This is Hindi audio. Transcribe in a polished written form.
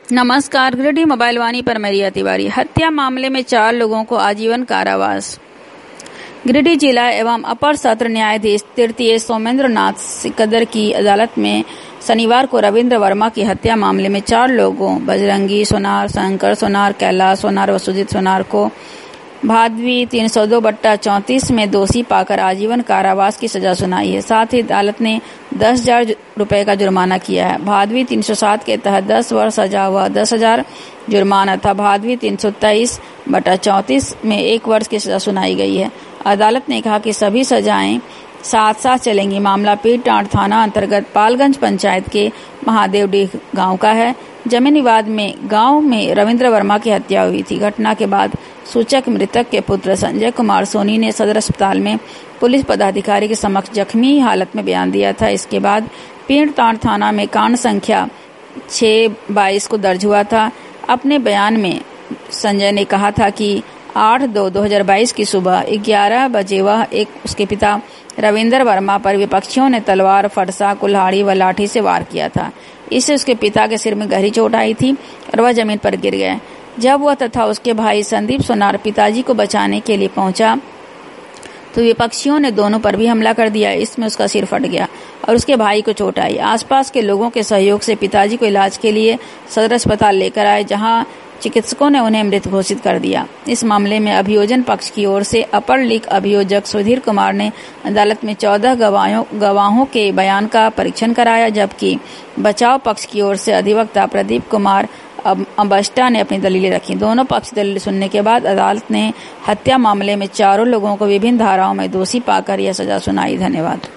नमस्कार। गिरिडीह मोबाइल वाणी पर मैं रिया तिवारी। हत्या मामले में 4 लोगों को आजीवन कारावास। गिरिडीह जिला एवं अपर सत्र न्यायाधीश तृतीय सोमेंद्र नाथ सिकदर की अदालत में शनिवार को रविंद्र वर्मा की हत्या मामले में 4 लोगों बजरंगी सोनार, शंकर सोनार, कैलाश सोनार व सुजीत सोनार को भादवी 302/34 में दोषी पाकर आजीवन कारावास की सजा सुनाई है। साथ ही अदालत ने 10,000 रुपए का जुर्माना किया है। भादवी 307 के तहत 10 वर्ष सजा व 10,000 जुर्माना था। भादवी 323/34 में 1 वर्ष की सजा सुनाई गई है। अदालत ने कहा कि सभी सजाएं साथ साथ चलेंगी। मामला पीरटांड थाना अंतर्गत पालगंज पंचायत के महादेवडीह गांव का है। जमीन विवाद में गांव में रविंद्र वर्मा की हत्या हुई थी। घटना के बाद सूचक मृतक के पुत्र संजय कुमार सोनी ने सदर अस्पताल में पुलिस पदाधिकारी के समक्ष जख्मी हालत में बयान दिया था। इसके बाद पीरटांड थाना में कांड संख्या 6/22 को दर्ज हुआ था। अपने बयान में संजय ने कहा था कि 8/2/2022 की सुबह 11 बजे वह उसके पिता रविंद्र वर्मा पर विपक्षियों ने तलवार, फरसा, कुल्हाड़ी व लाठी से वार किया था। इससे उसके पिता के सिर में गहरी चोट आई थी और वह जमीन पर गिर गए। जब वह तथा उसके भाई संदीप सोनार पिताजी को बचाने के लिए पहुंचा तो विपक्षियों ने दोनों पर भी हमला कर दिया। इसमें उसका सिर फट गया और उसके भाई को चोट आई। आसपास के लोगों के सहयोग से पिताजी को इलाज के लिए सदर अस्पताल लेकर आए, जहां चिकित्सकों ने उन्हें मृत घोषित कर दिया। इस मामले में अभियोजन पक्ष की ओर से अपर लीग अभियोजक सुधीर कुमार ने अदालत में 14 गवाहों के बयान का परीक्षण कराया, जबकि बचाव पक्ष की ओर से अधिवक्ता प्रदीप कुमार अबस्टा ने अपनी दलीलें रखी। दोनों पक्ष दलील सुनने के बाद अदालत ने हत्या मामले में चारों लोगों को विभिन्न धाराओं में दोषी पाकर यह सजा सुनाई। धन्यवाद।